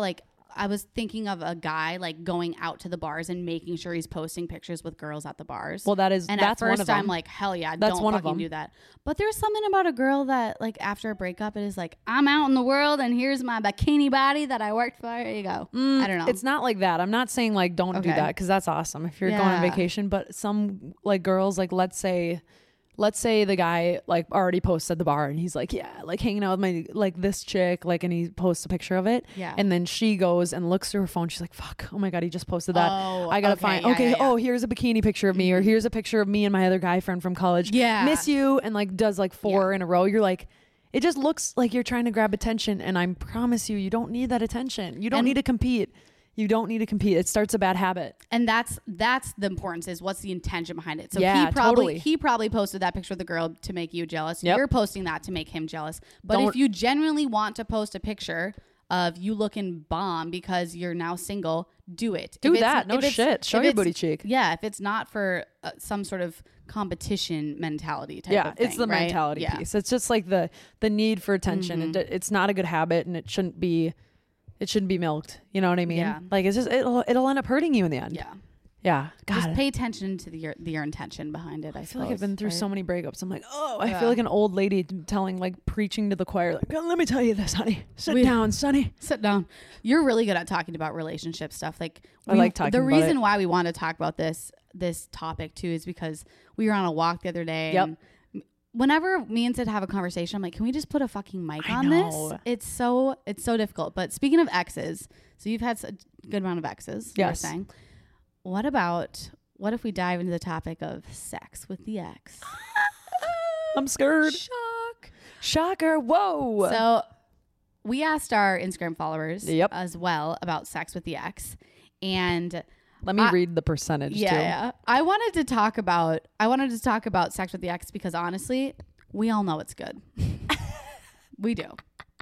I was thinking of a guy like going out to the bars and making sure he's posting pictures with girls at the bars. Well, that's at one first of them. I'm like, hell yeah, That's don't one of fucking them. do that. But there's something about a girl that like after a breakup, it is like, I'm out in the world and here's my bikini body that I worked for. Here you go. I don't know. It's not like that. I'm not saying like don't do Okay. that because that's awesome if you're going on Yeah. vacation. But some like girls, like let's say the guy like already posted the bar and he's like, yeah, like hanging out with my like this chick, like, and he posts a picture of it. Yeah. And then she goes and looks through her phone. She's like, fuck, oh my God, he just posted that. Oh, I gotta okay, find, yeah, okay, yeah, yeah. oh, here's a bikini picture of me, or here's a picture of me and my other guy friend from college. Yeah. Miss you. And like does like 4 in a row. You're like, it just looks like you're trying to grab attention. And I promise you don't need that attention. You don't need to compete. You don't need to compete. It starts a bad habit. And that's the importance is what's the intention behind it. So Yeah, he probably posted that picture of the girl to make you jealous. Yep. You're posting that to make him jealous. But Don't- if you genuinely want to post a picture of you looking bomb because you're now single, do it. Do If it's- that. No if it's- shit. Show if your it's- booty cheek. Yeah, if it's not for some sort of competition mentality type Yeah, of thing, it's the right? mentality Yeah. piece. It's just like the need for attention. It's not a good habit, and it shouldn't be milked. You know what I mean? Yeah. Like it's just it'll end up hurting you in the end. Yeah. Yeah. Just God, pay attention to your intention behind it. I feel like I've been through right? so many breakups. I'm like, oh, I Yeah. feel like an old lady preaching to the choir. Like, let me tell you this, honey. Sit down, sonny. Sit down. You're really good at talking about relationship stuff. Like I like talking The about reason it. why we want to talk about this topic too is because we were on a walk the other day. Yep. And whenever me and Sid have a conversation, I'm like, can we just put a fucking mic I on know. this? It's so difficult. But speaking of exes, so you've had a good amount of exes. You were Yes. saying. What if we dive into the topic of sex with the ex? I'm scared. Shocker. Whoa. So we asked our Instagram followers Yep. as well about sex with the ex. And Let me read the percentage too. yeah. I wanted to talk about sex with the ex because honestly, we all know it's good. We do.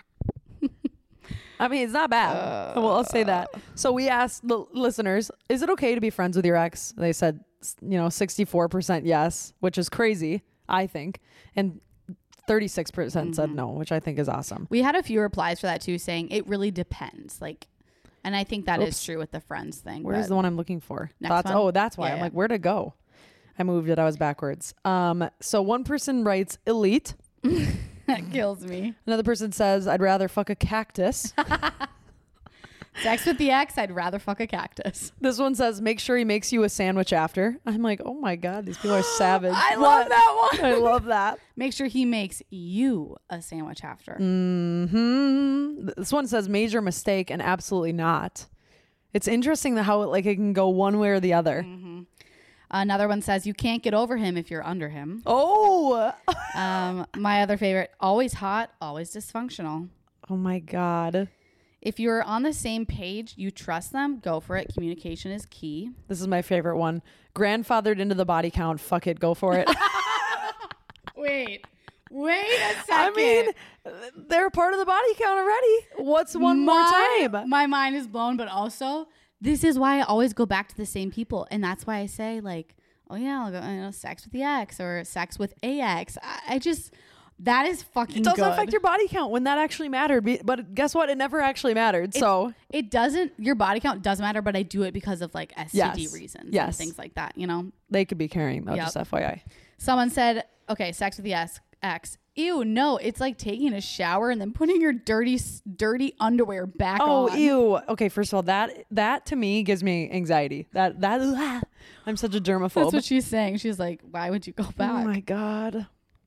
I mean, it's not bad. Well, I'll say that. So we asked the listeners, is it okay to be friends with your ex? They said, 64% yes, which is crazy, I think. And 36% said no, which I think is awesome. We had a few replies for that too, saying it really depends. Like, and I think that is Oops. true with the friends thing. Where's but the one I'm looking for? Next Thoughts? one? Oh, that's why. Yeah, I'm yeah. like, where'd it go? I moved it. I was backwards. So one person writes elite. that kills me. Another person says, I'd rather fuck a cactus. Sex with the ex, I'd rather fuck a cactus. This one says, make sure he makes you a sandwich after. I'm like, oh my God, these people are savage. I love that one. I love that. Make sure he makes you a sandwich after. This one says major mistake and absolutely not. It's interesting how it can go one way or the other. Another one says you can't get over him if you're under him. Oh, My other favorite, always hot, always dysfunctional. oh my God. If you're on the same page, you trust them, go for it. Communication is key. This is my favorite one. Grandfathered into the body count. Fuck it. Go for it. Wait a second. I mean, they're part of the body count already. What's one more time? My mind is blown, but also this is why I always go back to the same people. And that's why I say oh yeah, I'll go, sex with the ex or sex with a ex. I just, that is fucking It doesn't good. affect your body count when that actually mattered. But guess what? It never actually mattered. So It doesn't, your body count doesn't matter, but I do it because of STD Yes. reasons and Yes. things like that, they could be carrying though, Yep. just FYI. Someone said, okay, sex with the ex. Ew, no, it's like taking a shower and then putting your dirty underwear back on. Oh, ew. Okay, first of all, that to me gives me anxiety. That I'm such a germaphobe. That's what she's saying. She's like, why would you go Oh back? my God.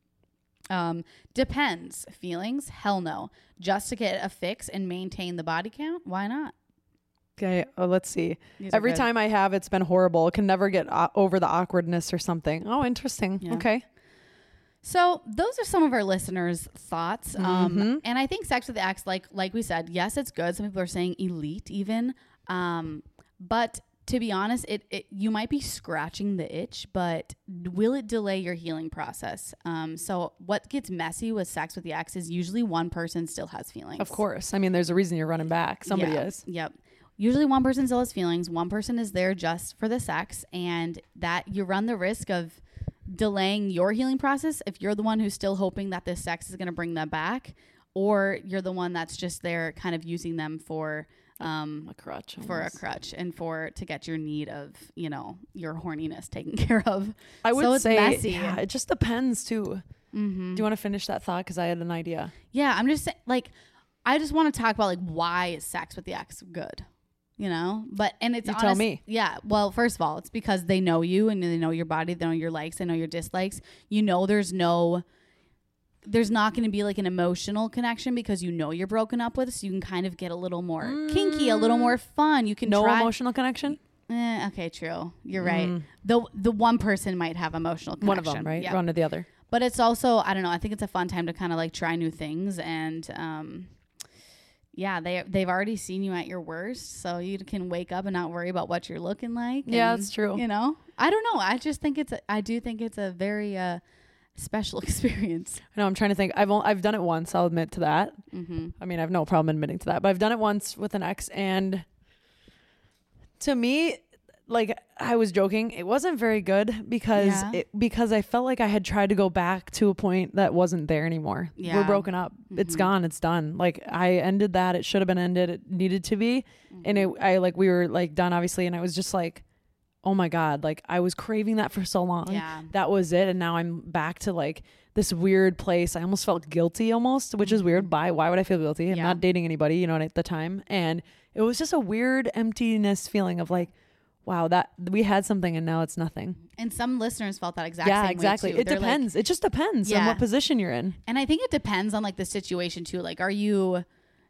Depends. Feelings? Hell no. Just to get a fix and maintain the body count? Why not? Okay, let's see. These are Every good. time I have, it's been horrible. Can never get over the awkwardness or something. Oh, interesting. Yeah. Okay. So those are some of our listeners' thoughts. Mm-hmm. And I think sex with the ex, like we said, yes, it's good. Some people are saying elite even. But to be honest, it you might be scratching the itch, but will it delay your healing process? So what gets messy with sex with the ex is usually one person still has feelings. Of course. I mean, there's a reason you're running back. Somebody Yeah. is. Yep. Usually one person still has feelings. One person is there just for the sex, and that you run the risk of delaying your healing process if you're the one who's still hoping that this sex is going to bring them back, or you're the one that's just there kind of using them for A crutch. for a almost. crutch and to get your need of, your horniness taken care of. I would So it's say messy. yeah, it just depends too. Mm-hmm. Do you want to finish that thought? Because I had an idea. Yeah, I'm just saying, like, I just want to talk about, like, why is sex with the ex good? But, and it's You tell me. Yeah. Well, first of all, it's because they know you and they know your body. They know your likes. They know your dislikes. There's not going to be like an emotional connection because you're broken up with. So you can kind of get a little more kinky, a little more fun. You can No try. emotional connection? Okay, true. You're right. The one person might have emotional connection. One of them, right? Yeah. One to the other. But it's also, I don't know, I think it's a fun time to kind of like try new things. And yeah, they've already seen you at your worst. So you can wake up and not worry about what you're looking like. Yeah, and, that's true. I don't know. I do think it's a very special experience. I know. I'm trying to think. I've done it once. I'll admit to that. Mm-hmm. I mean, I have no problem admitting to that. But I've done it once with an ex, and to me, like, I was joking. It wasn't very good because I felt like I had tried to go back to a point that wasn't there anymore. Yeah. We're broken up. Mm-hmm. It's gone. It's done. Like, I ended that. It should have been ended. It needed to be. Mm-hmm. And we were like done, obviously. And I was just like, oh my God, like I was craving that for so long. Yeah. That was it. And now I'm back to like this weird place. I almost felt guilty which is weird. Why would I feel guilty? I'm not dating anybody, at the time. And it was just a weird emptiness feeling of like, wow, that we had something and now it's nothing. And some listeners felt that exact same way exactly. too. It depends. It just depends on what position you're in. And I think it depends on like the situation too. Like, were you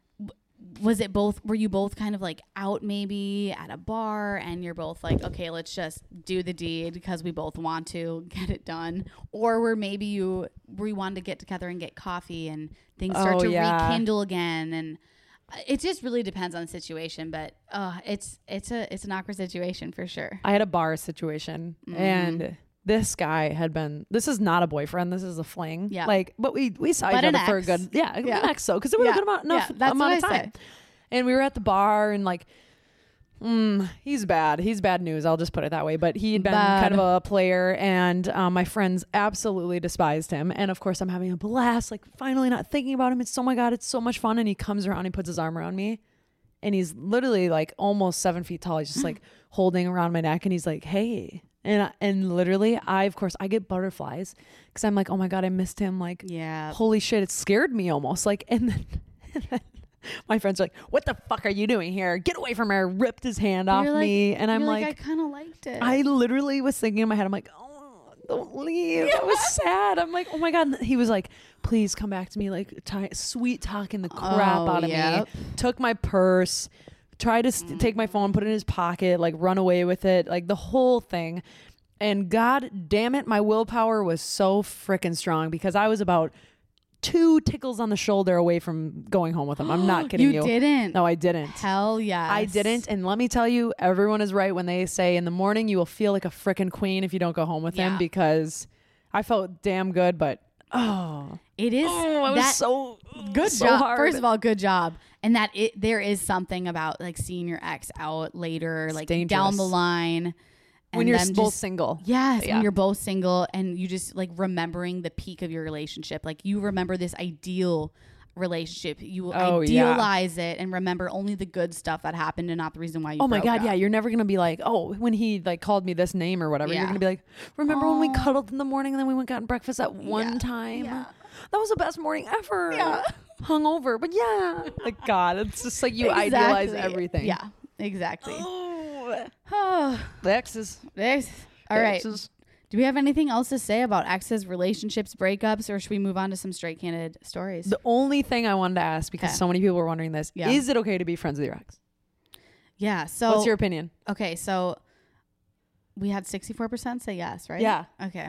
both kind of like out maybe at a bar and you're both like, okay, let's just do the deed because we both want to get it done? Or were you wanted to get together and get coffee and things start to rekindle again? And it just really depends on the situation, but it's an awkward situation for sure. I had a bar situation and this guy this is not a boyfriend. This is a fling. Yeah. Like, but we saw each other for a good, an ex. So, cause it was a good amount of time. And we were at the bar and like, he's bad. He's bad news. I'll just put it that way. But he had been kind of a player and my friends absolutely despised him. And of course I'm having a blast, like finally not thinking about him. It's, oh my God, it's so much fun. And he comes around, he puts his arm around me and he's literally like almost 7 feet tall. He's just like holding around my neck and he's like, hey. And literally I get butterflies because I'm like, oh my God, I missed him. Like, holy shit. It scared me almost like, and then my friends are like, what the fuck are you doing here? Get away from her. Ripped his hand off me. And I'm like, I kind of liked it. I literally was thinking in my head, I'm like, oh, don't leave. That was sad. I'm like, oh my God. And he was like, please come back to me. Like sweet talking the crap out of me. Took my purse, tried to take my phone, put it in his pocket, like run away with it, like the whole thing. And God damn it, my willpower was so freaking strong because I was about 2 tickles on the shoulder away from going home with him. I'm not kidding you. You didn't? No, I didn't. Hell yes. I didn't. And let me tell you, everyone is right when they say in the morning you will feel like a freaking queen if you don't go home with him, because I felt damn good, but it is. I was so good so job. hard. First of all, good job. And that there is something about like seeing your ex out later, like down the line. When you're both single. Yes, when you're both single and you just like remembering the peak of your relationship. Like you remember this ideal relationship. You idealize it and remember only the good stuff that happened and not the reason why you broke up. Yeah. You're never going to be like, oh, when he like called me this name or whatever. You're going to be like, remember when we cuddled in the morning and then we went and got breakfast at one time? Yeah. That was the best morning ever. Yeah. Hungover. But yeah. Like God, it's just like you idealize everything. Yeah, exactly. The exes. All right. Do we have anything else to say about exes, relationships, breakups, or should we move on to some straight candid stories? The only thing I wanted to ask, because so many people were wondering this, is it okay to be friends with your ex? Yeah. So what's your opinion? Okay. So we had 64% say yes, right? Yeah. Okay.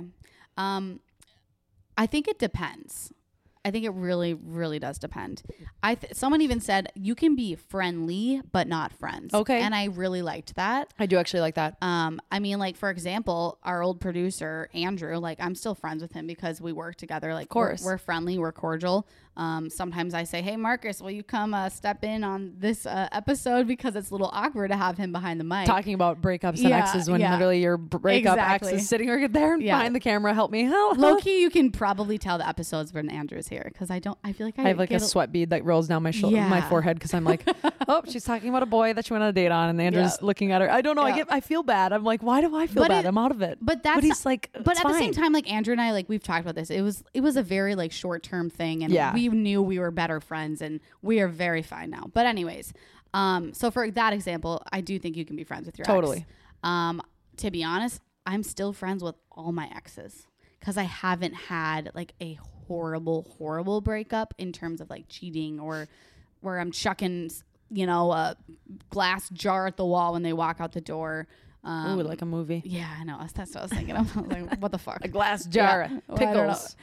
I think it depends. I think it really, really does depend. Someone even said you can be friendly but not friends. Okay. And I really liked that. I do actually like that. I mean, like, for example, our old producer, Andrew, like, I'm still friends with him because we work together. Like, of course. We're friendly. We're cordial. Sometimes I say, hey, Marcus, will you come step in on this episode, because it's a little awkward to have him behind the mic. Talking about breakups and exes when literally your breakup ex is sitting right there behind the camera. Help me. Low-key, you can probably tell the episodes when Andrew's here, because I feel like I have like a sweat bead that rolls down my my forehead, because I'm like, oh, she's talking about a boy that she went on a date on, and Andrew's looking at her. I don't know. I feel bad. I'm like, why do I feel bad? I'm out of it. But he's like, but at the same time, like Andrew and I, like we've talked about this. It was a very like short-term thing, and we knew we were better friends, and we are very fine now. But anyways, so for that example, I do think you can be friends with your ex. To be honest, I'm still friends with all my exes, because I haven't had like a horrible breakup in terms of like cheating, or where I'm chucking, a glass jar at the wall when they walk out the door. Ooh, like a movie. Yeah, I know. That's what I was thinking. I was like, what the fuck? A glass jar, pickles.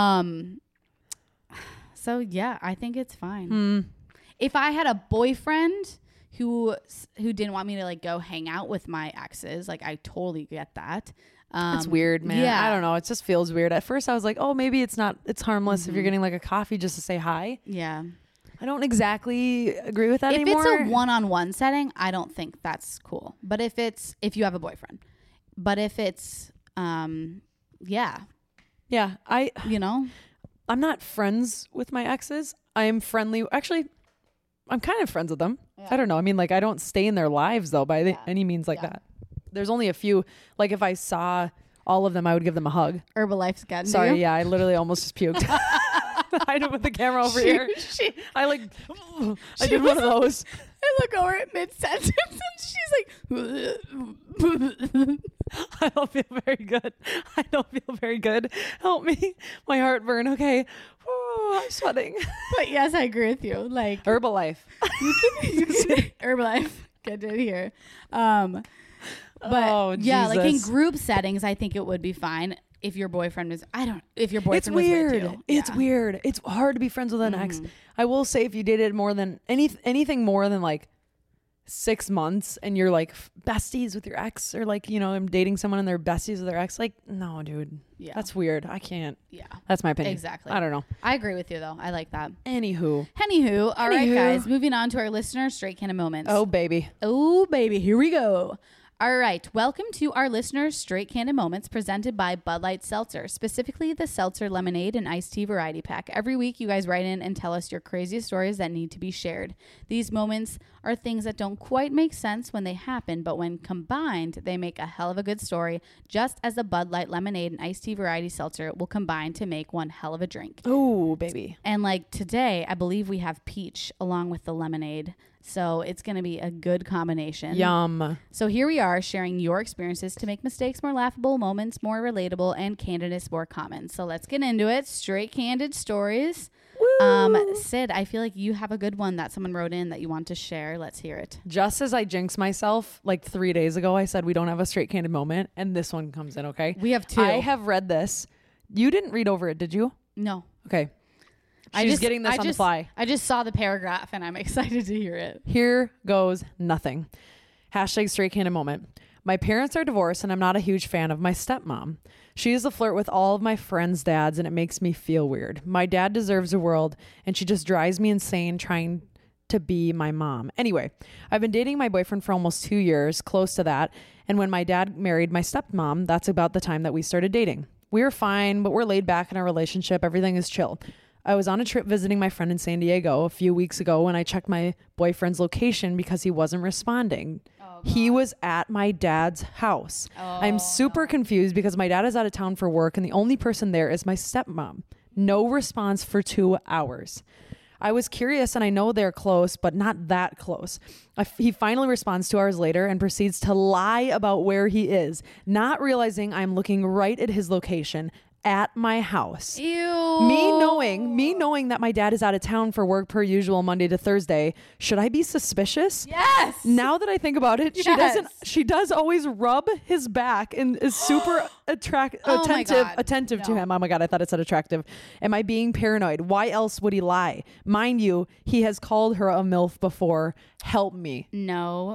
So yeah, I think it's fine. If I had a boyfriend who didn't want me to like go hang out with my exes, like I totally get that. It's weird, man. Yeah. I don't know. It just feels weird. At first I was like, oh, maybe it's harmless if you're getting like a coffee just to say hi. Yeah. I don't exactly agree with that anymore. If it's a one-on-one setting, I don't think that's cool. But if you have a boyfriend, but if it's, yeah, I'm not friends with my exes. I am friendly. Actually, I'm kind of friends with them. Yeah. I don't know. I mean, like I don't stay in their lives though by any means like that. There's only a few. Like if I saw all of them, I would give them a hug. Herbalife's gotten Sorry, to you? yeah, I literally almost just puked. I don't put the camera over here. I did one of those. I look over at mid-sentence and she's like, I don't feel very good. Help me. My heartburn. Okay. Ooh, I'm sweating. But yes, I agree with you. Like Herbalife. You can Herbalife. Get it here. But like in group settings, I think it would be fine. If your boyfriend is, if your boyfriend was with you. It's weird. It's hard to be friends with an ex. I will say if you dated more than anything more than like 6 months and you're like besties with your ex, or like, I'm dating someone and they're besties with their ex, like, no, dude. Yeah. That's weird. I can't. Yeah. That's my opinion. Exactly. I don't know. I agree with you though. I like that. Anywho. All right, guys. Moving on to our listener straight can of moments. Oh, baby. Here we go. All right. Welcome to our listeners' Straight Candid Moments presented by Bud Light Seltzer, specifically the Seltzer Lemonade and Iced Tea Variety Pack. Every week, you guys write in and tell us your craziest stories that need to be shared. These moments are things that don't quite make sense when they happen, but when combined, they make a hell of a good story, just as the Bud Light Lemonade and Iced Tea Variety Seltzer will combine to make one hell of a drink. Oh, baby. And like today, I believe we have peach along with the lemonade. So it's going to be a good combination. Yum. So here we are sharing your experiences to make mistakes more laughable, moments more relatable, and candidness more common. So let's get into it. Straight candid stories. Woo! Sid, I feel like you have a good one that someone wrote in that you want to share. Let's hear it. Just as I jinxed myself like 3 days ago, I said we don't have a straight candid moment, and this one comes in, okay? We have two. I have read this. You didn't read over it, did you? No. Okay. She's getting this on the fly. I just saw the paragraph and I'm excited to hear it. Here goes nothing. # straight candid moment. My parents are divorced and I'm not a huge fan of my stepmom. She is a flirt with all of my friends' dads and it makes me feel weird. My dad deserves a world and she just drives me insane trying to be my mom. Anyway, I've been dating my boyfriend for almost 2 years, close to that. And when my dad married my stepmom, that's about the time that we started dating. We were fine, but we're laid back in our relationship. Everything is chill. I was on a trip visiting my friend in San Diego a few weeks ago when I checked my boyfriend's location because he wasn't responding. He was at my dad's house. I'm super confused because my dad is out of town for work and the only person there is my stepmom. No response for 2 hours. I was curious and I know they're close, but not that close. He finally responds 2 hours later and proceeds to lie about where he is, not realizing I'm looking right at his location at my house. Ew. Me knowing that my dad is out of town for work per usual Monday to Thursday, should I be suspicious? Yes. Now that I think about it, she does always rub his back and is super attentive to him. Oh my God, I thought it said attractive. Am I being paranoid? Why else would he lie? Mind you, he has called her a MILF before. Help me. No.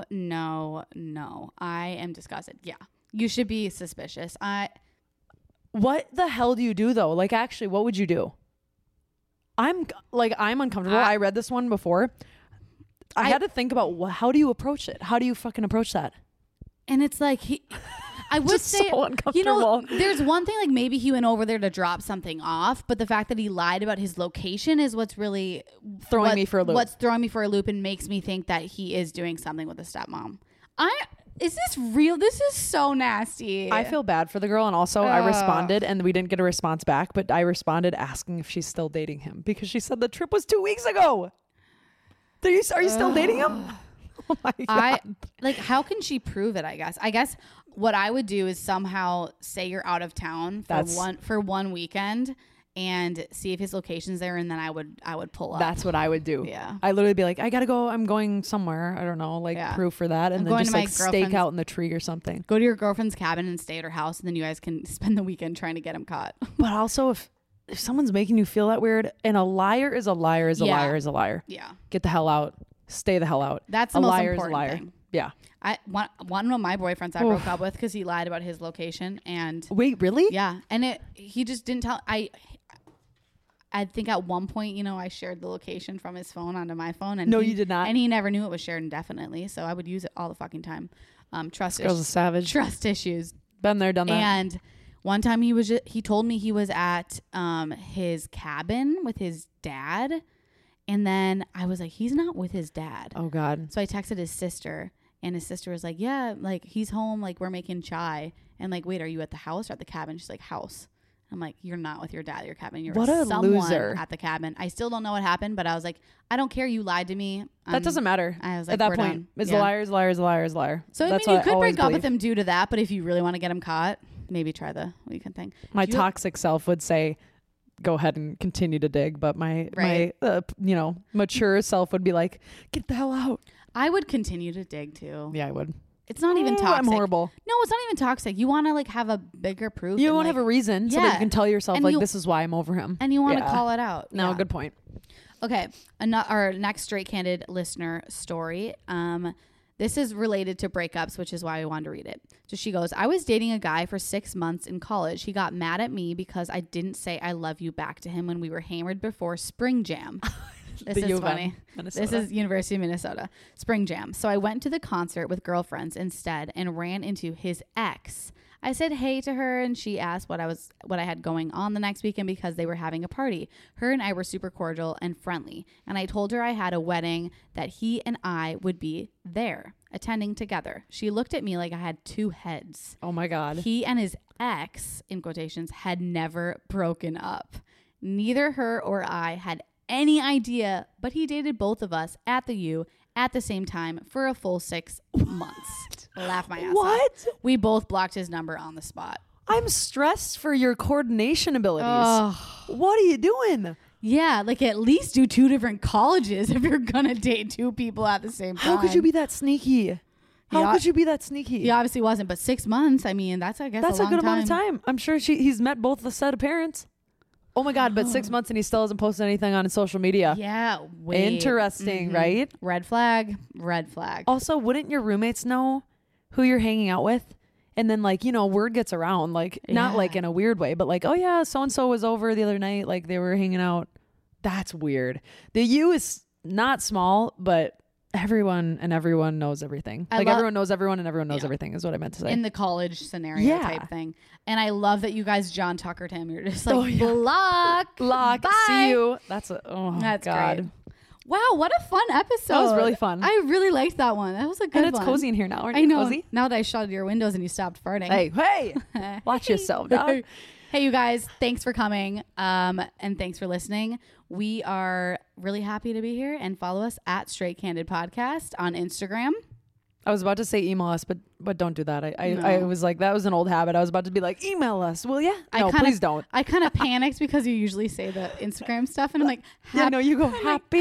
I am disgusted. Yeah. You should be suspicious. What the hell do you do though? Like actually, what would you do? I'm uncomfortable. I read this one before. I had to think about how do you approach it? How do you fucking approach that? And it's like I would Just say, so uncomfortable. there's one thing, like maybe he went over there to drop something off, but the fact that he lied about his location is what's really Throwing me for a loop. What's throwing me for a loop and makes me think that he is doing something with a stepmom. Is this real? This is so nasty. I feel bad for the girl, and also I responded, and we didn't get a response back, but I responded asking if she's still dating him because she said the trip was 2 weeks ago. Are you still dating him? Oh my God. How can she prove it? I guess what I would do is somehow say you're out of town for one weekend and see if his location's there, and then I would pull up. That's what I would do. Yeah. I literally be like, I gotta go. I'm going somewhere. I don't know, proof for that, and then just like stake out in the tree or something. Go to your girlfriend's cabin and stay at her house, and then you guys can spend the weekend trying to get him caught. But also, if someone's making you feel that weird, and a liar is a liar is a liar is a liar. Yeah. Get the hell out. Stay the hell out. That's the most important thing. Yeah. One of my boyfriends I broke up with because he lied about his location, and wait, really? Yeah, and he just didn't tell. I think at one point, I shared the location from his phone onto my phone, and no, you did not, and he never knew it was shared indefinitely. So I would use it all the fucking time. Trust issues. Girl's a savage. Trust issues. Been there, done that. And one time he told me he was at his cabin with his dad. And then I was like, he's not with his dad. Oh, God. So I texted his sister, and his sister was like, yeah, like, he's home. Like, we're making chai. And like, wait, are you at the house or at the cabin? She's like, house. I'm like, you're not with your dad at your cabin. You're what a loser. At the cabin. I still don't know what happened, but I was like, I don't care. You lied to me. That doesn't matter. I was like, at that point, it's liars, liars, liars, liar. So that's you could break up with him due to that, but if you really want to get him caught, maybe try the weekend thing. My toxic self would say, go ahead and continue to dig, but my mature self would be like, get the hell out. I would continue to dig too. Yeah, I would. It's not even toxic. I'm horrible. No, it's not even toxic. You want to have a bigger proof. You want to have a reason so that you can tell yourself this is why I'm over him. And you want to call it out. No, good point. Okay. Our next Straight Candid listener story. This is related to breakups, which is why I wanted to read it. So she goes, I was dating a guy for 6 months in college. He got mad at me because I didn't say I love you back to him when we were hammered before Spring Jam. This is funny. This is University of Minnesota. Spring Jam. So I went to the concert with girlfriends instead and ran into his ex. I said hey to her, and she asked what I had going on the next weekend because they were having a party. Her and I were super cordial and friendly, and I told her I had a wedding that he and I would be there attending together. She looked at me like I had two heads. Oh my God. He and his ex, in quotations, had never broken up. Neither her or I had any idea, but he dated both of us at the U at the same time for a full 6 months. Laugh my ass off. We both blocked his number on the spot. I'm stressed for your coordination abilities. What are you doing? Yeah, at least do 2 different colleges if you're gonna date 2 people at the same time. How could you be that sneaky? How could you be that sneaky? He obviously wasn't, but 6 months, I mean, that's a good amount of time. I'm sure he's met both the set of parents. Oh my God, but 6 months and he still hasn't posted anything on his social media. Yeah. Interesting, right? Red flag. Also, wouldn't your roommates know who you're hanging out with? And then word gets around, not in a weird way, but oh yeah, so-and-so was over the other night. They were hanging out. That's weird. The U is not small, but everyone knows everything. Everyone knows everyone and everyone knows everything is what I meant to say. In the college scenario type thing. And I love that you guys John Tuckered him. You're just block. Bye. See you. That's God. Great. Wow, what a fun episode. That was really fun. I really liked that one. That was a good one. And it's cozy in here now. Aren't you? I know. Cozy? Now that I shut your windows and you stopped farting. Hey. Watch yourself, dog. Hey, you guys, thanks for coming. And thanks for listening. We are really happy to be here, and follow us at Straight Candid Podcast on Instagram. I was about to say email us, but don't do that. I was like, that was an old habit. I was about to be like, email us, will ya? No, please don't. I kind of panicked because you usually say the Instagram stuff, and I'm like, you go happy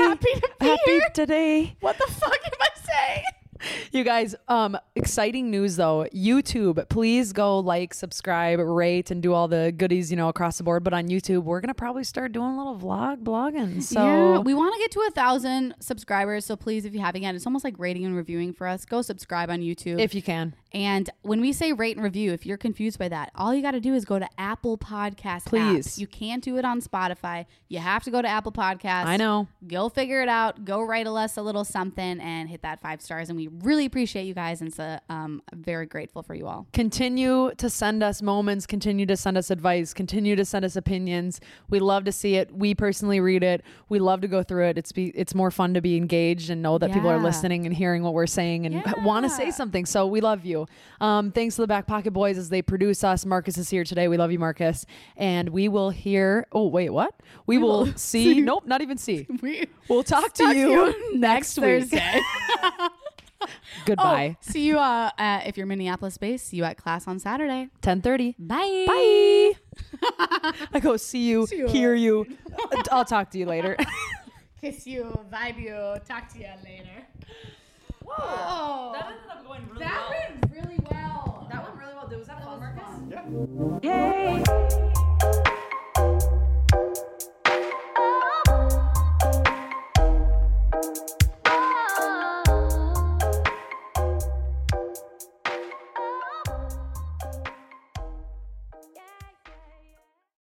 today. What the fuck am I saying? You guys, exciting news though. YouTube, please go subscribe, rate, and do all the goodies, across the board. But on YouTube, we're going to probably start doing a little blogging. So yeah, we want to get to 1,000 subscribers. So please, if you haven't yet, it's almost like rating and reviewing for us. Go subscribe on YouTube if you can. And when we say rate and review, if you're confused by that, all you got to do is go to Apple Podcast Please. app. You can't do it on Spotify. You have to go to Apple Podcasts. I know. Go figure it out. Go write us a little something and hit that 5 stars. And we really appreciate you guys. And so very grateful for you all. Continue to send us moments. Continue to send us advice. Continue to send us opinions. We love to see it. We personally read it. We love to go through it. It's more fun to be engaged and know that people are listening and hearing what we're saying and want to say something. So we love you. Thanks to the Back Pocket Boys as they produce us. Marcus is here today. We love you, Marcus. And we will hear. Oh, wait, what? We will see. Nope, not even see. We'll talk to you next week. Thursday. Goodbye. See you if you're Minneapolis based. See you at class on Saturday. 10:30. Bye. Bye. I go see you, hear you. I'll talk to you later. Kiss you, vibe you, talk to you later. Whoa. That ended up going really well. That went really well. That went really well. Was that fun, Marcus? Yeah.